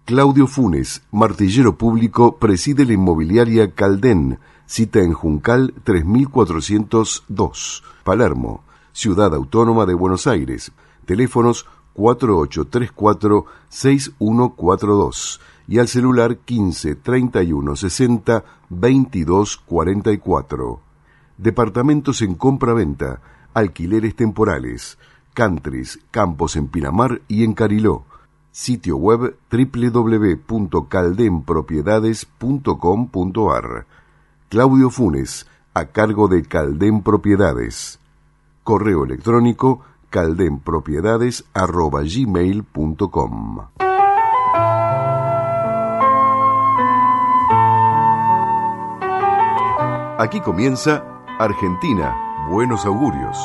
Claudio Funes, martillero público, preside la inmobiliaria Caldén, cita en Juncal 3402, Palermo, Ciudad Autónoma de Buenos Aires. Teléfonos 4834-6142 y al celular 15 31 60 22 44. Departamentos en compra-venta, alquileres temporales, countries, campos en Pinamar y en Cariló. Sitio web www.caldenpropiedades.com.ar. Claudio Funes, a cargo de Caldén Propiedades. Correo electrónico caldenpropiedades@gmail.com. Aquí comienza Argentina, Buenos Augurios.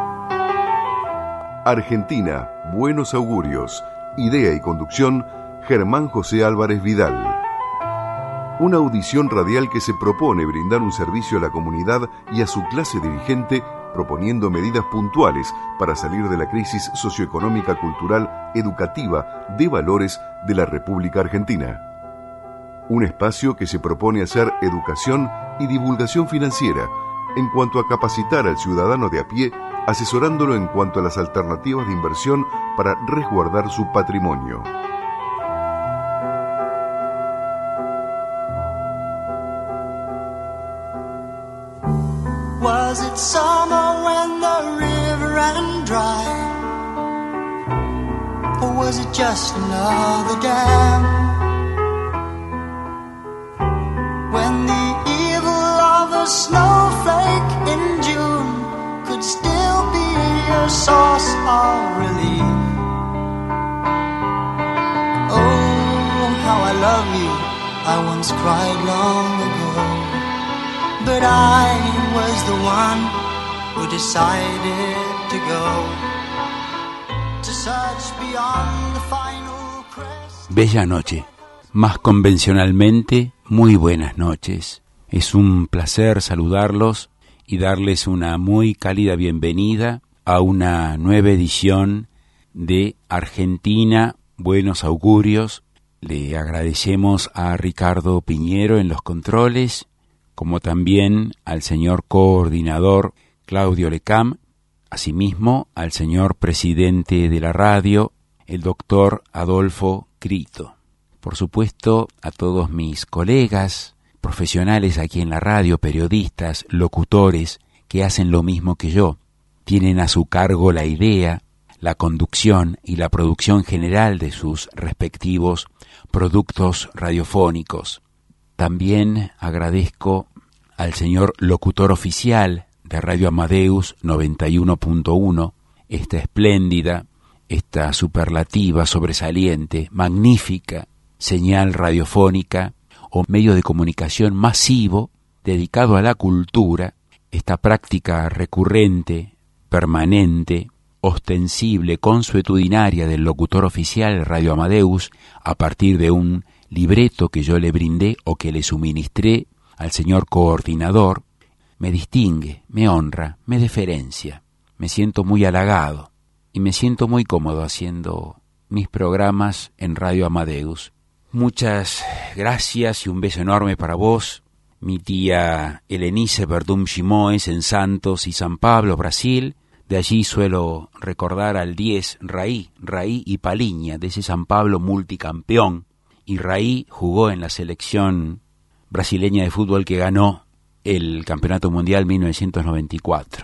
Argentina, Buenos Augurios. Idea y conducción, Germán José Álvarez Vidal. Una audición radial que se propone brindar un servicio a la comunidad y a su clase dirigente, proponiendo medidas puntuales para salir de la crisis socioeconómica, cultural, educativa, de valores de la República Argentina. Un espacio que se propone hacer educación y divulgación financiera en cuanto a capacitar al ciudadano de a pie, asesorándolo en cuanto a las alternativas de inversión para resguardar su patrimonio. Was it summer when the river ran dry? Or was it just another dam? When the evil of a snowflake in June could still be your source of relief. Oh, how I love you, I once cried long ago. But I was the one who decided to go to search beyond the final crest. Bella noche. Más convencionalmente, muy buenas noches. Es un placer saludarlos y darles una muy cálida bienvenida a una nueva edición de Argentina, Buenos Augurios. Le agradecemos a Ricardo Piñero en los controles, como también al señor coordinador Claudio Lecam, asimismo al señor presidente de la radio, el doctor Adolfo Crito. Por supuesto, a todos mis colegas profesionales aquí en la radio, periodistas, locutores, que hacen lo mismo que yo. Tienen a su cargo la idea, la conducción y la producción general de sus respectivos productos radiofónicos. También agradezco al señor locutor oficial de Radio Amadeus 91.1, esta espléndida, esta superlativa, sobresaliente, magnífica señal radiofónica o medio de comunicación masivo dedicado a la cultura, esta práctica recurrente, permanente, ostensible, consuetudinaria del locutor oficial Radio Amadeus a partir de un libreto que yo le brindé o que le suministré al señor coordinador, me distingue, me honra, me deferencia. Me siento muy halagado y me siento muy cómodo haciendo mis programas en Radio Amadeus. Muchas gracias y un beso enorme para vos, mi tía Helenice Verdum Chimoes en Santos y San Pablo, Brasil. De allí suelo recordar al 10 Raí y Paliña, de ese San Pablo multicampeón. Y Raí jugó en la selección brasileña de fútbol que ganó el Campeonato Mundial 1994.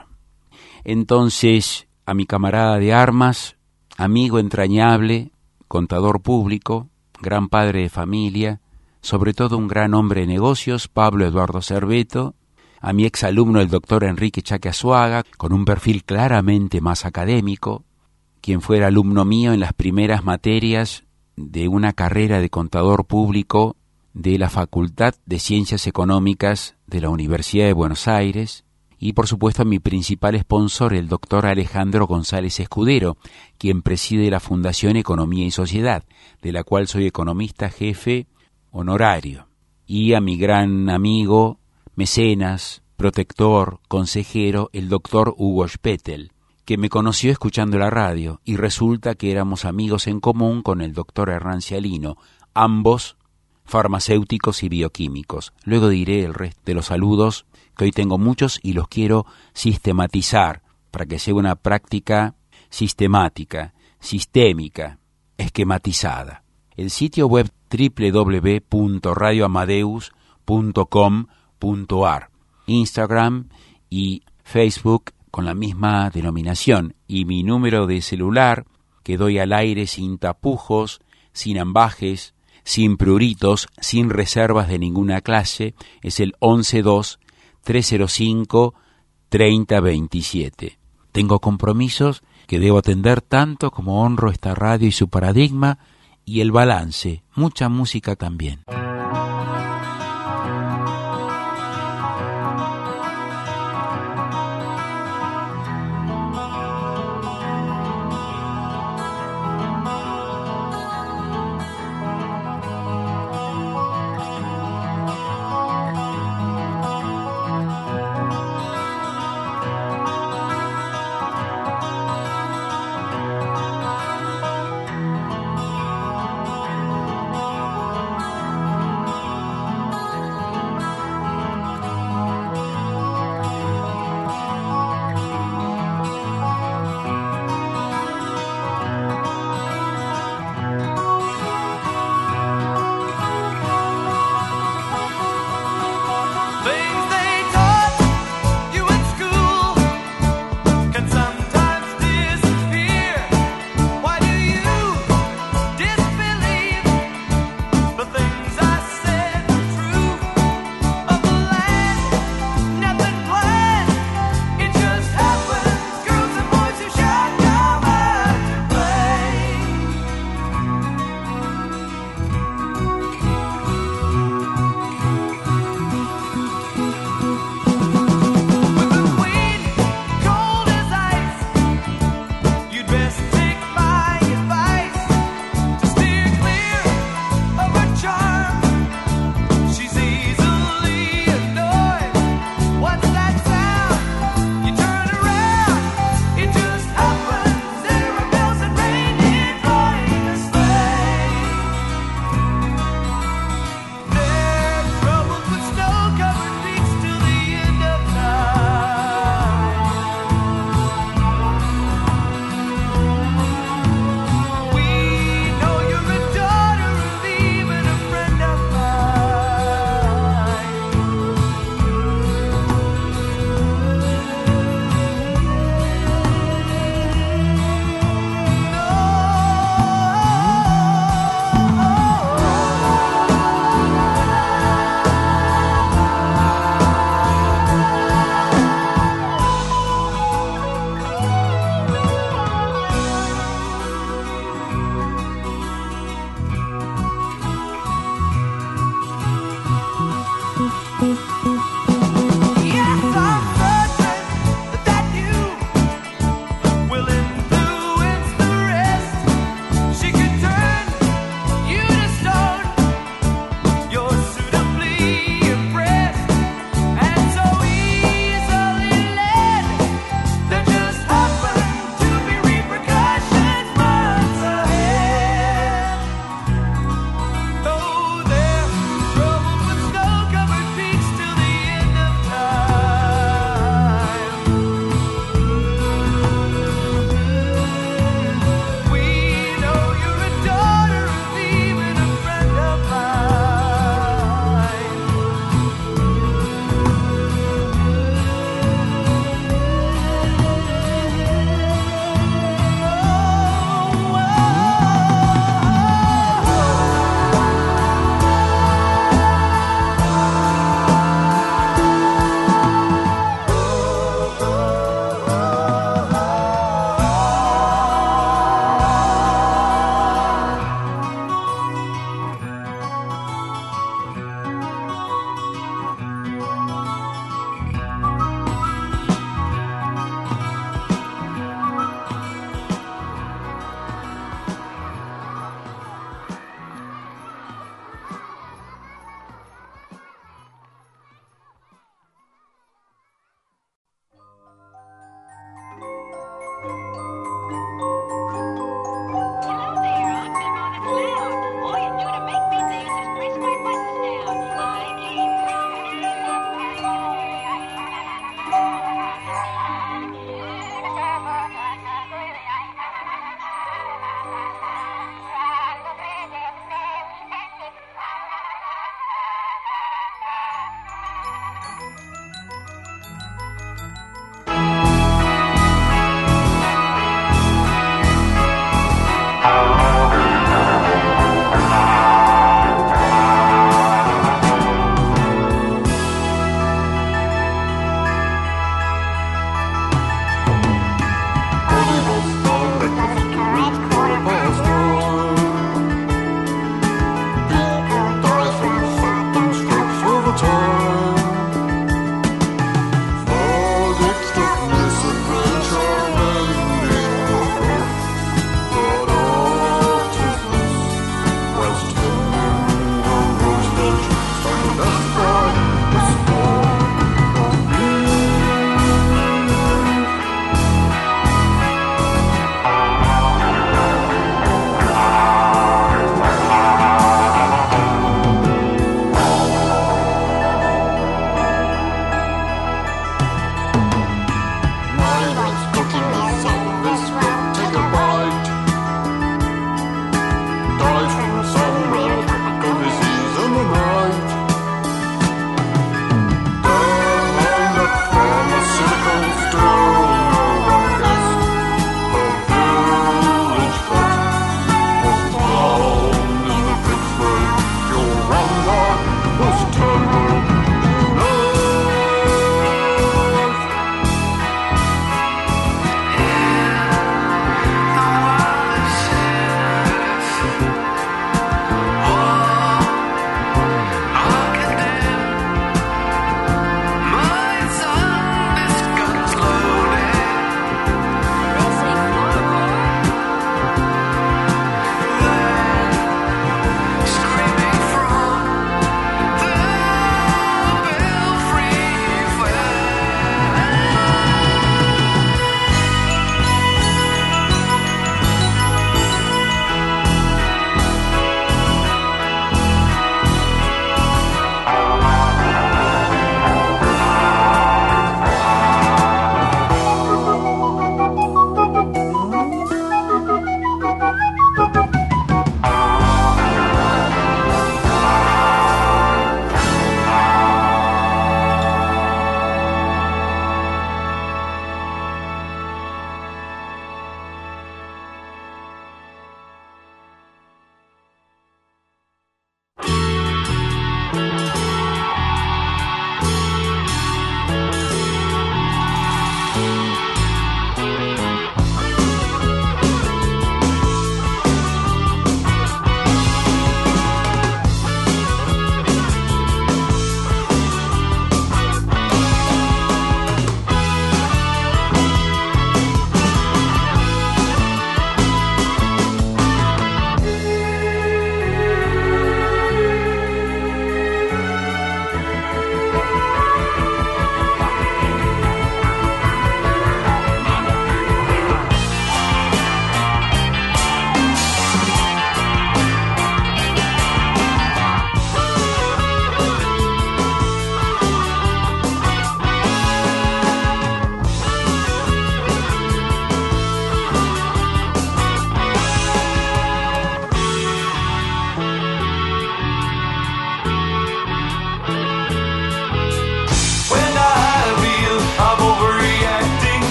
Entonces, a mi camarada de armas, amigo entrañable, contador público, gran padre de familia, sobre todo un gran hombre de negocios, Pablo Eduardo Cerveto, a mi exalumno el doctor Enrique Chaque Azuaga, con un perfil claramente más académico, quien fuera alumno mío en las primeras materias de una carrera de contador público de la Facultad de Ciencias Económicas de la Universidad de Buenos Aires, y por supuesto a mi principal sponsor, el doctor Alejandro González Escudero, quien preside la Fundación Economía y Sociedad, de la cual soy economista jefe honorario, y a mi gran amigo, mecenas, protector, consejero, el doctor Hugo Spettel, que me conoció escuchando la radio, y resulta que éramos amigos en común con el doctor Hernán Cialino, ambos farmacéuticos y bioquímicos. Luego diré el resto de los saludos, que hoy tengo muchos y los quiero sistematizar para que sea una práctica sistemática, sistémica, esquematizada. El sitio web www.radioamadeus.com.ar, Instagram y Facebook con la misma denominación, y mi número de celular que doy al aire sin tapujos, sin ambajes, sin pruritos, sin reservas de ninguna clase, es el 112-305-3027. Tengo compromisos que debo atender tanto como honro esta radio y su paradigma, y el balance, mucha música también.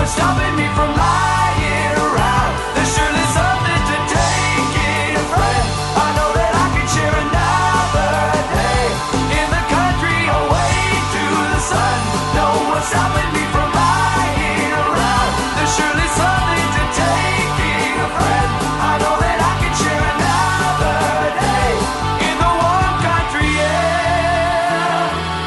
one's stopping me from lying around. There's surely something to take it, friend. I know that I can share another day in the country away to the sun. No one's stopping me from lying around. There's surely something to take it, friend. I know that I can share another day in the warm country air.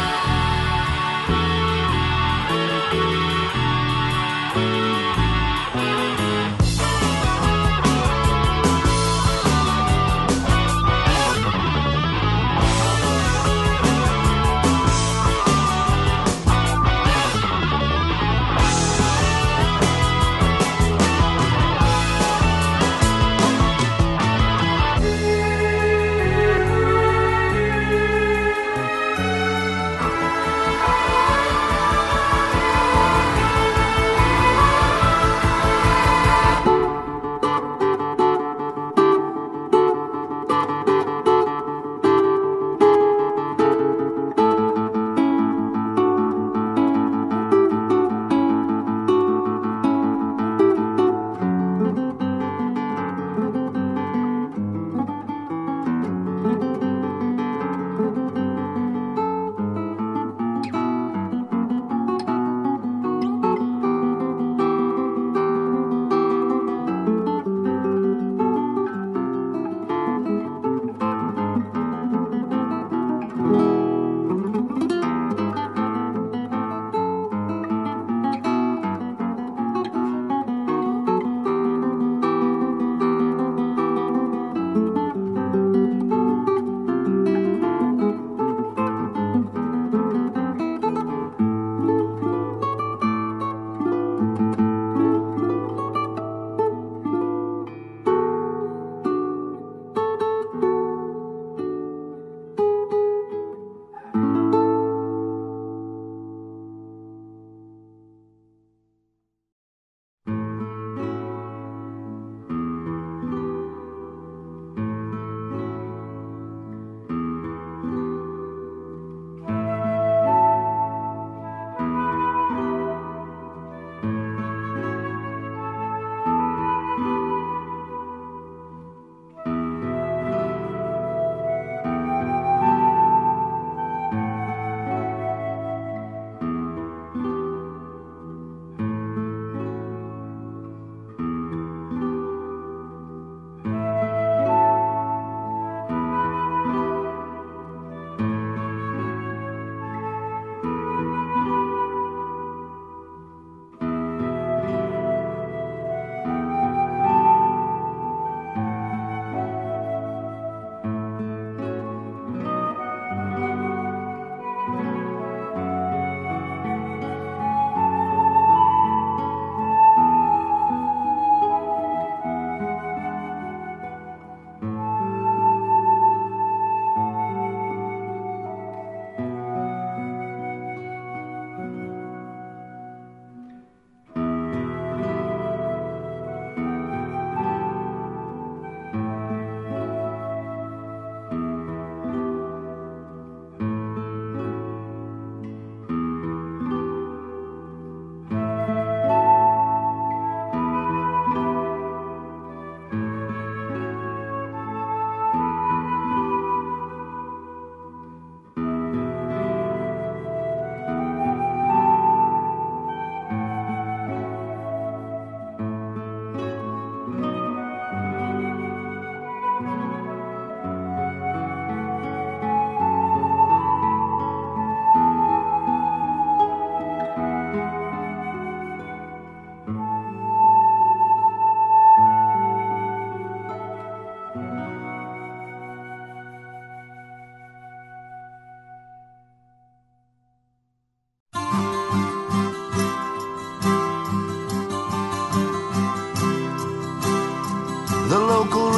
The local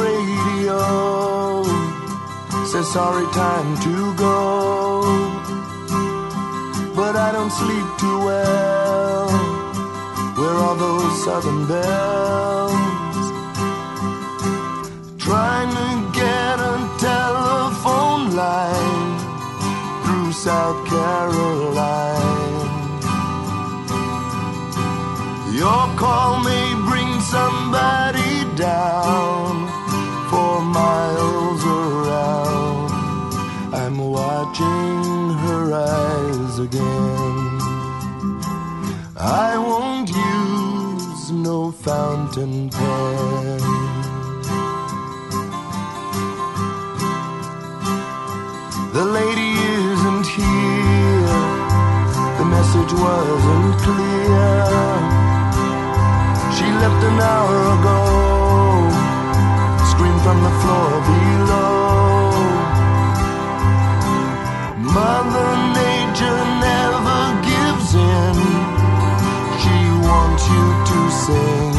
radio says sorry, time to go, but I don't sleep too well. Where are those southern bells? Trying to get a telephone line through South Carolina. Your call may bring somebody down for miles around. I'm watching her eyes again. I won't use no fountain pen. The lady isn't here. The message wasn't clear. She left an hour ago. Screamed from the floor below. Mother Nature never gives in. She wants you to sing.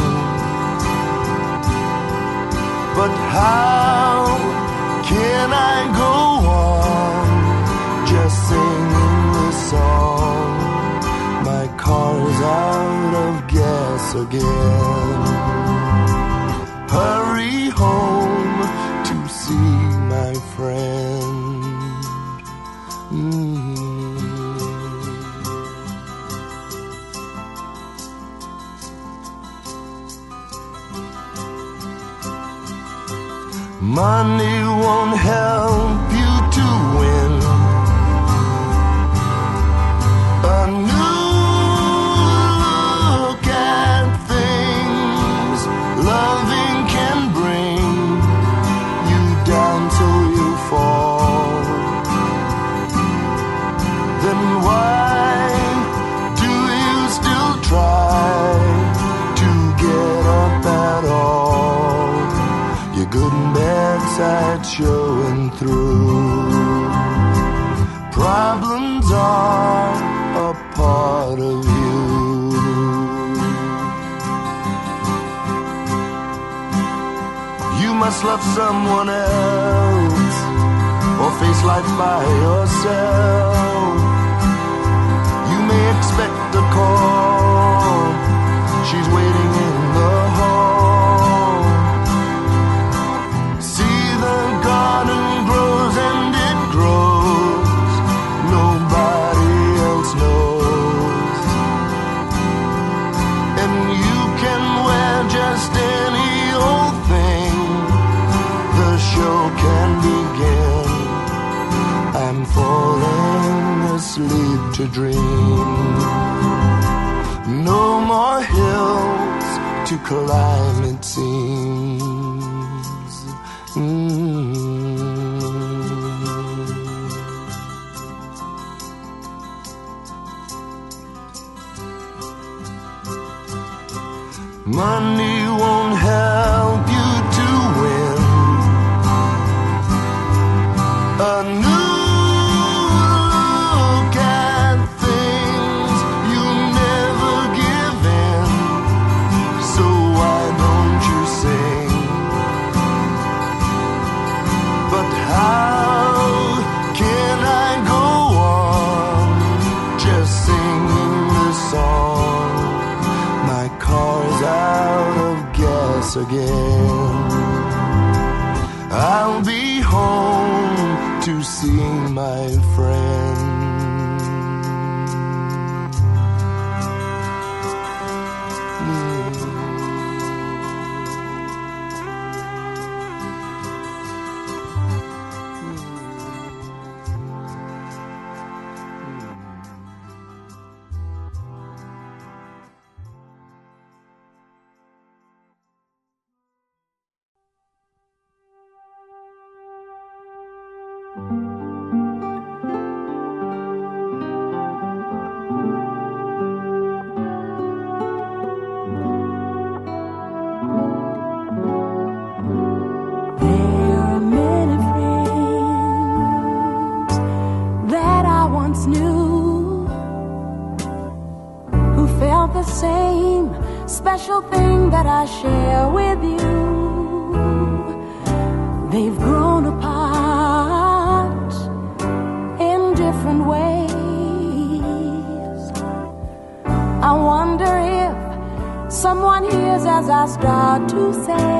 But how can I go on just singing this song? My car's out of gas again. Hurry home to see my friend. Money won't help you to win a new look at things. Loving can bring you down till you fall. Then why do you still try to get up at all? Your good and bad side showing through. Problems are a part of you. You must love someone else or face life by yourself. You may expect a call. She's waiting in the hall. See, the garden grows and it grows. Nobody else knows. And you can wear just any old thing. The show can begin. I'm falling asleep to dream. No more hills to climb, it seems. Money won't help you to win a new look at things. You never give in, so why don't you sing? But how can I go on just singing this song? My car's out of gas again. I'll be home to see my friend. Same special thing that I share with you. They've grown apart in different ways. I wonder if someone hears as I start to say,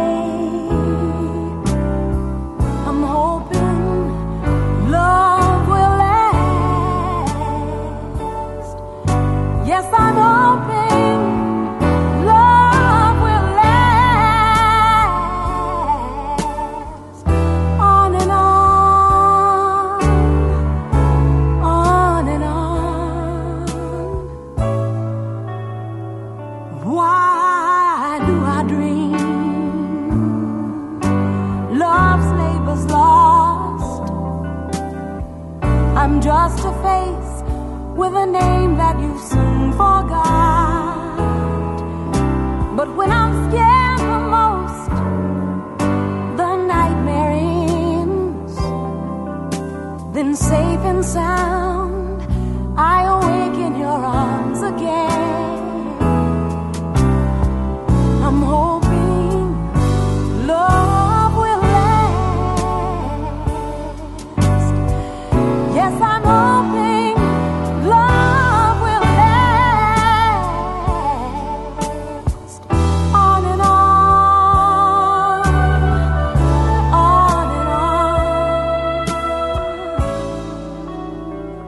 I'm hoping love will last. Yes, I'm hoping with a name that you soon forgot. But when I'm scared the most, the nightmare ends. Then safe and sound, I awake in your arms again. I'm hoping love will last. Yes, I'm hoping love will last. On and on, on and on.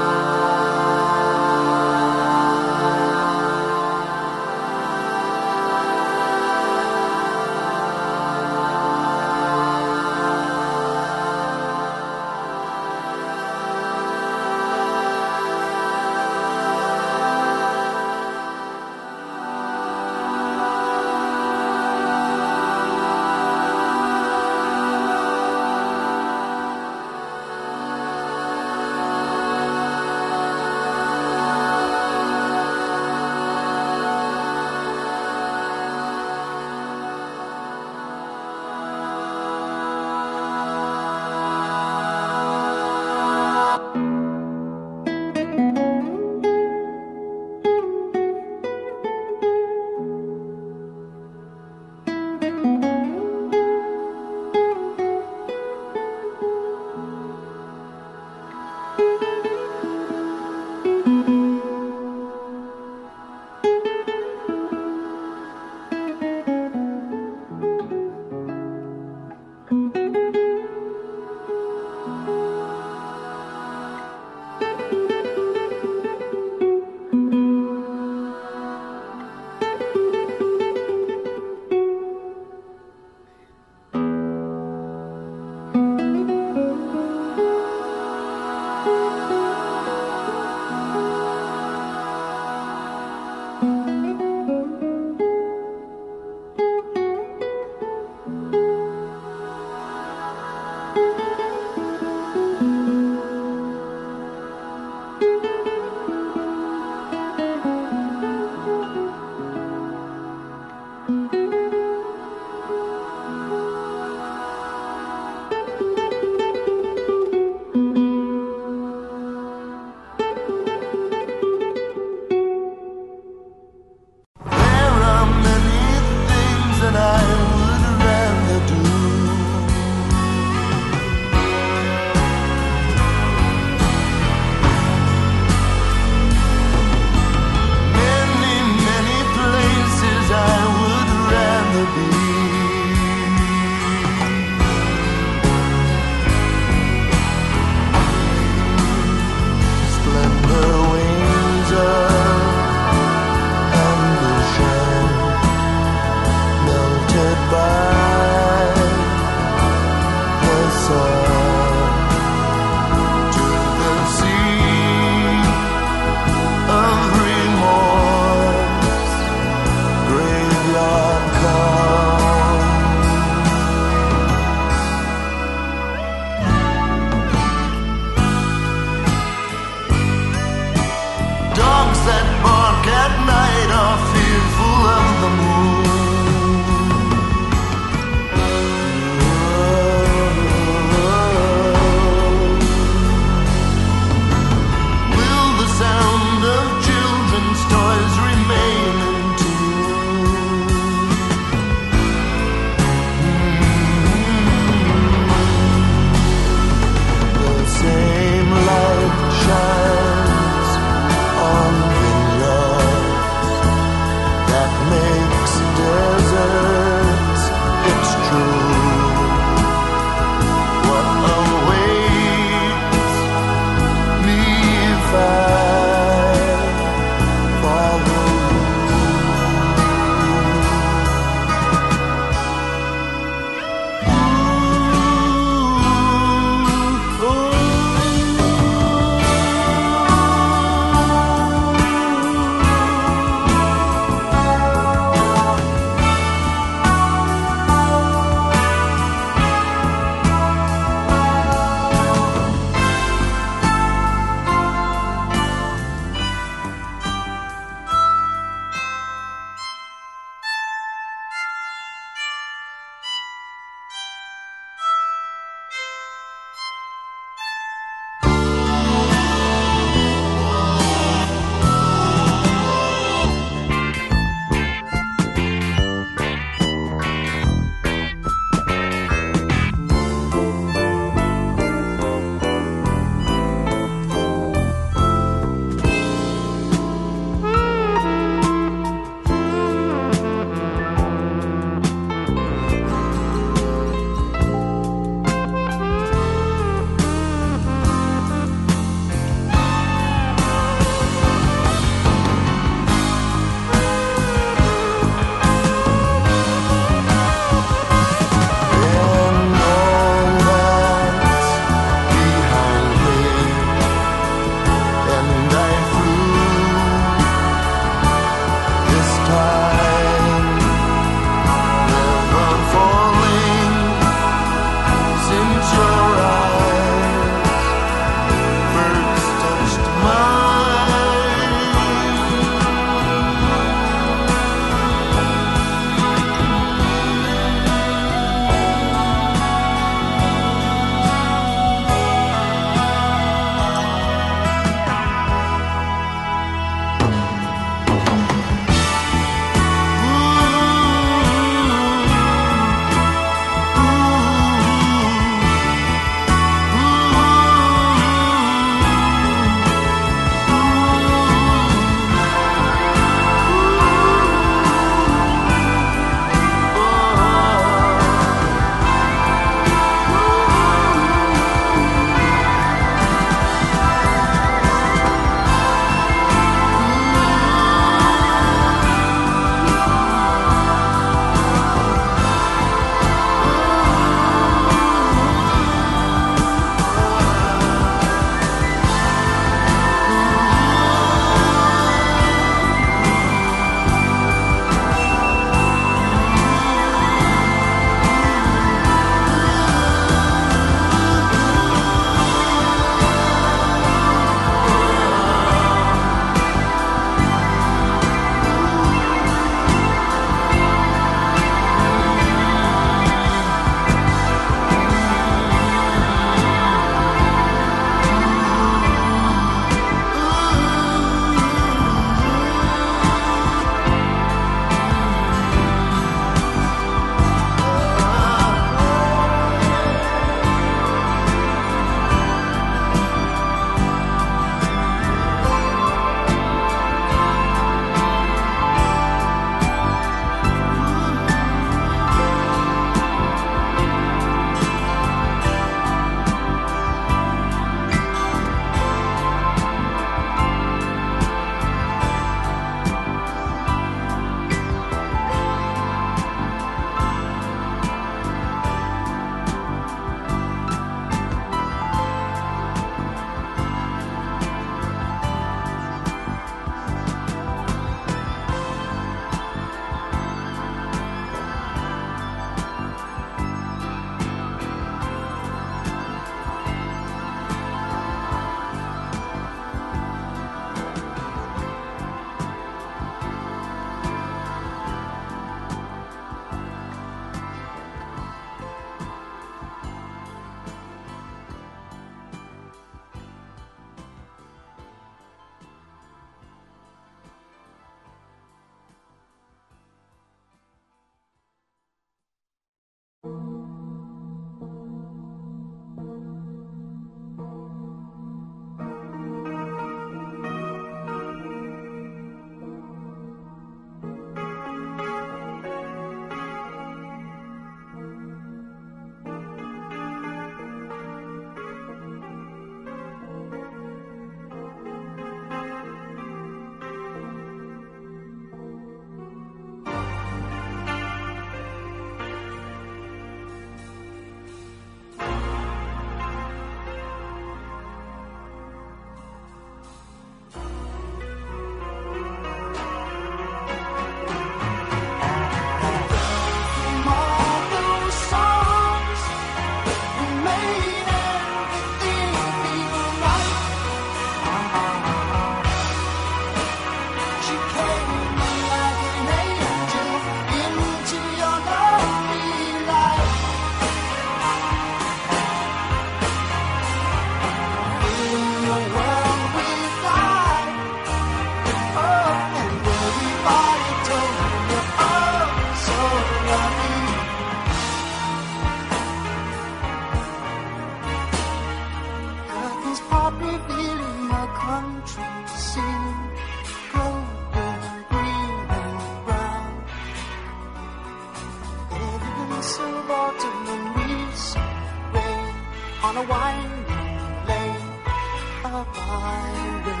autumn and leaves rain on a winding lane, a byway.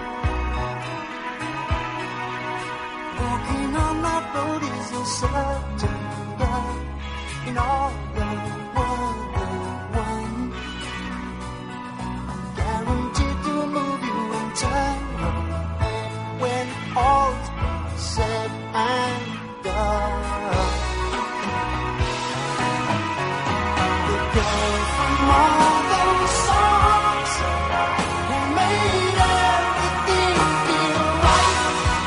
Walking on that road is a certain death in all the world but one. Guaranteed to move you and turn your head when all's been said and done. The girl from all those songs who made everything feel right.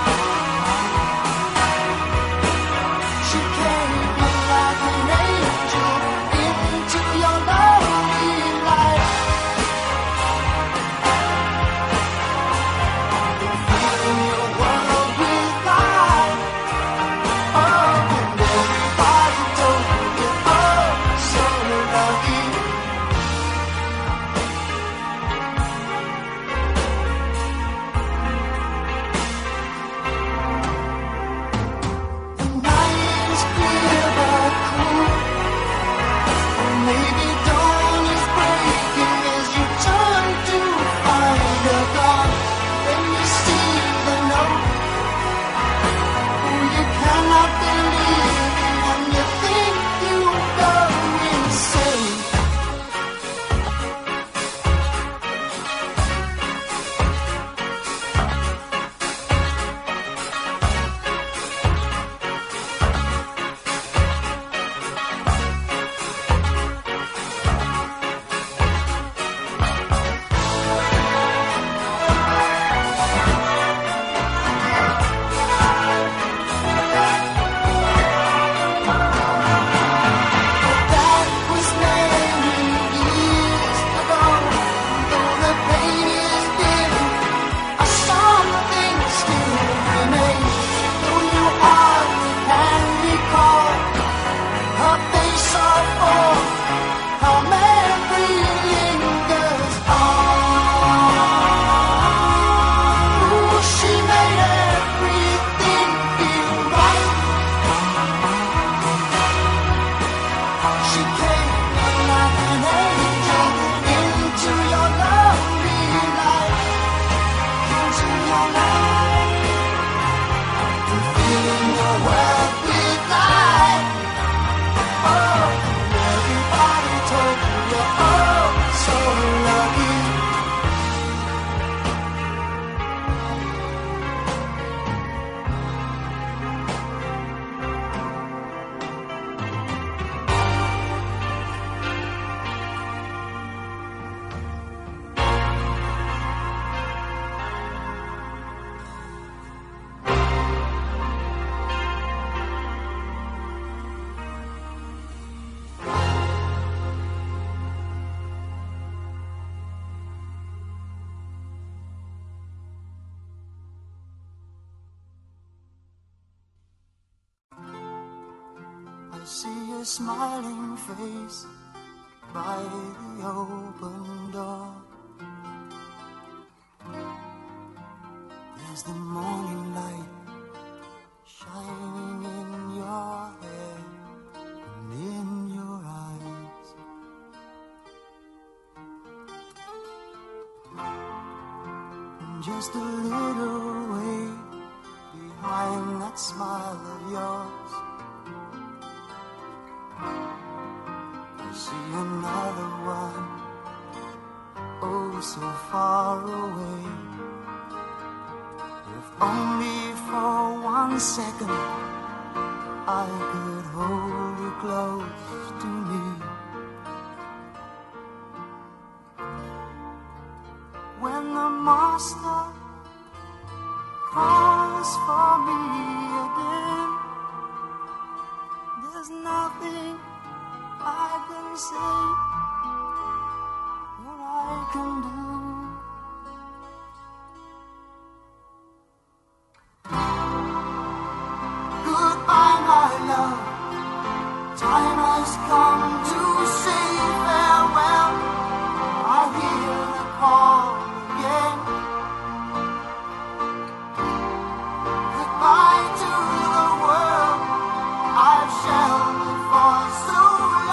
She came like an angel into your lonely life. Filling your world with light. Oh, and everybody told you you're oh so lucky. The night is clear but cool. Maybe dawn is breaking as you turn to find a God. Then you see the note. Oh, you cannot believe it and you think you go insane. That was many years ago. Though the pain is dim, something still remains. Though you hardly can recall her face or form, her memory lingers on. Ooh, she made everything feel right. She came like an angel into your lonely life, into your life, filling your world with light. Oh, and everybody told you you're oh so lucky. I see your smiling face by the open door. There's the morning light shining in your hair and in your eyes. And just a little way behind that smile of yours, I see another one, oh so far away. If only for 1 second I could hold you close to me. When the master calls for me again, there's nothing I can say or I can do. Goodbye, my love. Time has come to say farewell. I hear the call again. Goodbye to the world I've sheltered for so long.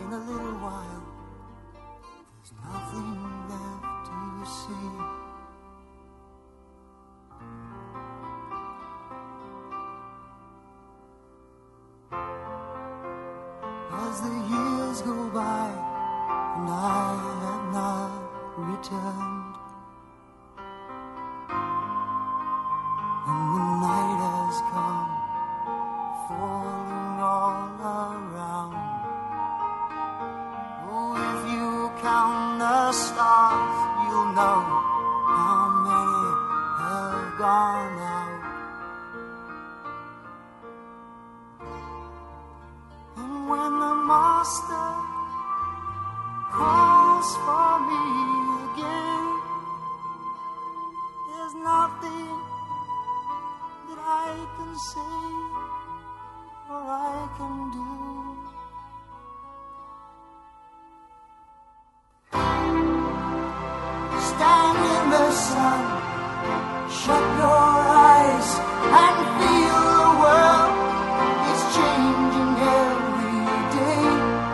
in a little while, there's nothing left to see. As the years go by and I have not returned, and the night has come, falling all around. Oh, if you count the stars, you'll know how many have gone out. And when the master calls for me again, there's nothing that I can say or I can do. Stand in the sun, shut your eyes and feel the world is changing every day.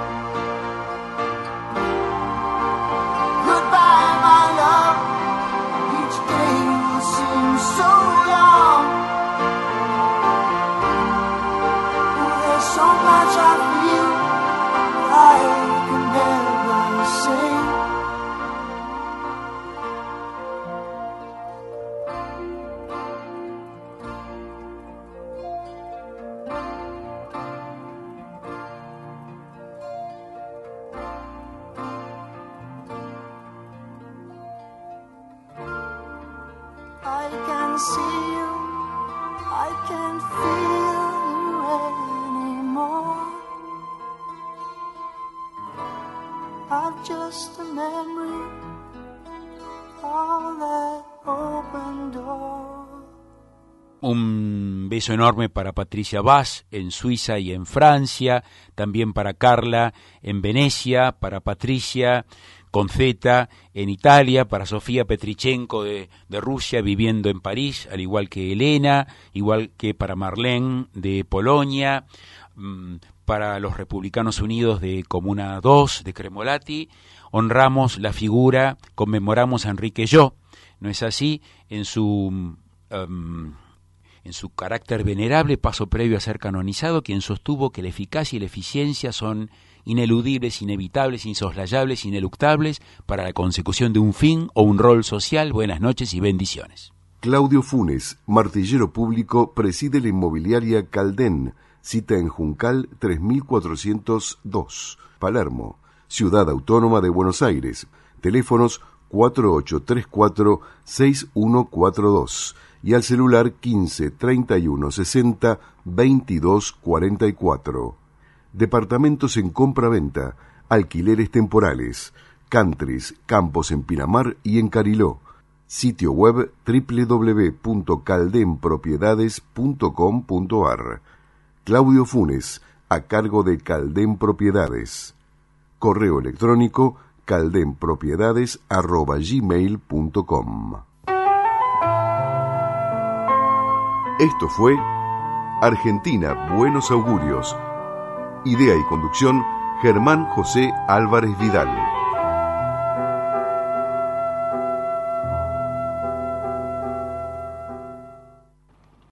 Goodbye, my love, each day will seem so long. There's so much I feel I can never say. I can see you, I can't feel you anymore. I've just a memory of that open door. Un beso enorme para Patricia Bass en Suiza y en Francia, también para Carla en Venecia, para Patricia con Z en Italia, para Sofía Petrichenko de Rusia viviendo en París, al igual que Elena, igual que para Marlene de Polonia, para los Republicanos Unidos de Comuna 2 de Cremolati. Honramos la figura, conmemoramos a Enrique Yo, ¿no es así? En su carácter venerable, paso previo a ser canonizado, quien sostuvo que la eficacia y la eficiencia son ineludibles, inevitables, insoslayables, ineluctables para la consecución de un fin o un rol social. Buenas noches y bendiciones. Claudio Funes, martillero público, preside la inmobiliaria Caldén, cita en Juncal 3402, Palermo, Ciudad Autónoma de Buenos Aires, teléfonos 4834-6142 y al celular 15 31 60 22 44. Departamentos en compra-venta, alquileres temporales, countries, campos en Pinamar y en Cariló. Sitio web www.caldenpropiedades.com.ar. Claudio Funes, a cargo de Caldén Propiedades. Correo electrónico caldenpropiedades@gmail.com. Esto fue Argentina Buenos Augurios. Idea y conducción, Germán José Álvarez Vidal.